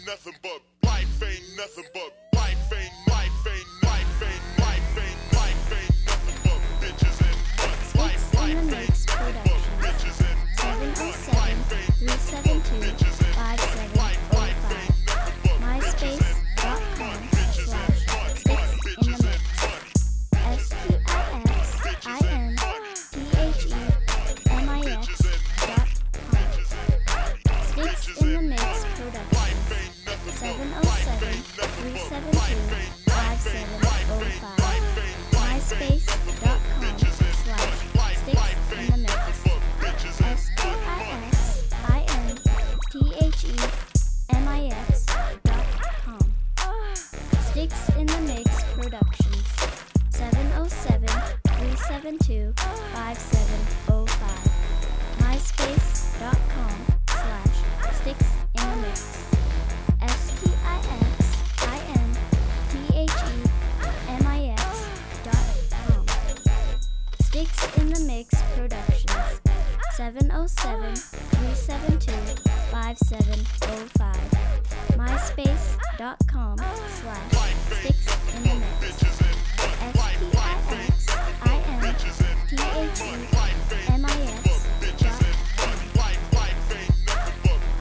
nothing but life ain't nothing but life ain't life ain't life ain't life ain't life ain't nothing but bitches and mutts. Life ain't nothing but bitches and mutts. Life ain't nothing but bitches and mutts. Life ain't nothing but MySpace.com/sticks in the mix. Sticks in the Mix Productions. 707-372-5705. MySpace.com/sticks in the mix. STIXINTHEMIX.com. Sticks in the Mix Productions. 707-372-5705. MySpace.com/sticks-in-the-mix. STIXINTHEMIX.com. Sticks in the Mix Productions. 707-372-5705. MySpace.com/sticks-in-the-mix.